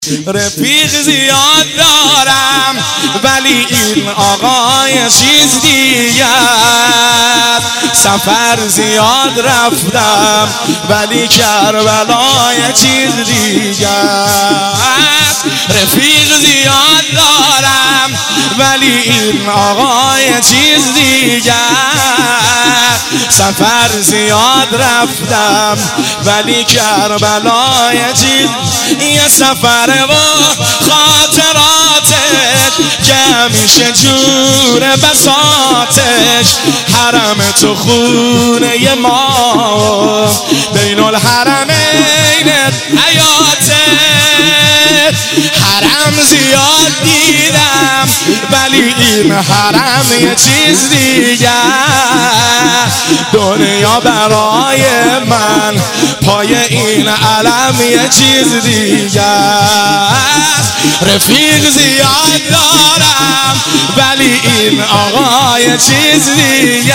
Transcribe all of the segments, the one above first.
رفیق زیاد دارم ولی این آقای چیز دیگر. سفر زیاد رفتم ولی کربلای چیز دیگر. رفیق زیاد دارم ولی این آقای چیز دیگر. سفر زیاد رفتم ولی کربلای چیز. یه سفر و خاطراتش که میشه جور بساتش. حرم تو خونه ما بین الحرمین حیاته. حرم زیاد دیدم ولی این حرم یه چیز دیگر. دنیا برای من پای این علم یه چیز دیگر. رفیق زیاد دارم ولی این آقای چیز دیگر.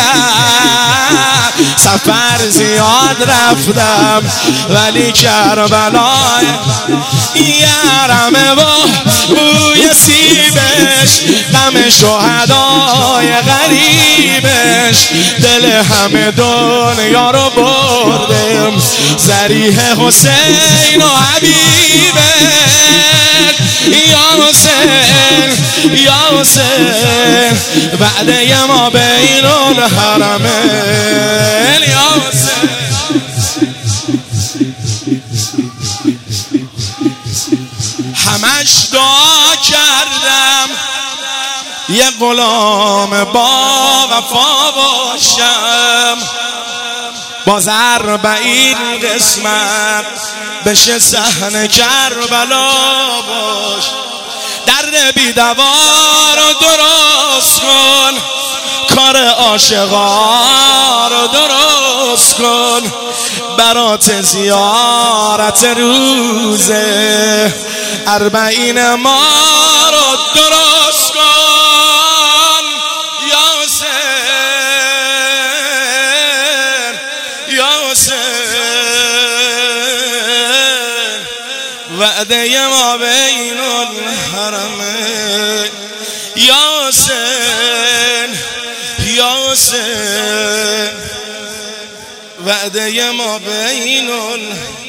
سفر زیاد رفتم ولی کربلای یارمه و بوی سیبش. غم شهدای غریبش دل همه دنیا رو بردم. ذریح حسین و حبیبش. یا حسین یا حسین وعده ما بین الحرمین. یا حسین همش دعا کردم یه غلام با وفا باشم. باز 40 قسمت بشه صحن کربلا باش. در بیدوار رو درست کن، کار عاشقا رو درست کن. برات زیارت روز 40 ما رو درست کن. یا حسین یا حسین وعده ما بین الحرمین. یا حسین یا حسین وعده ما بین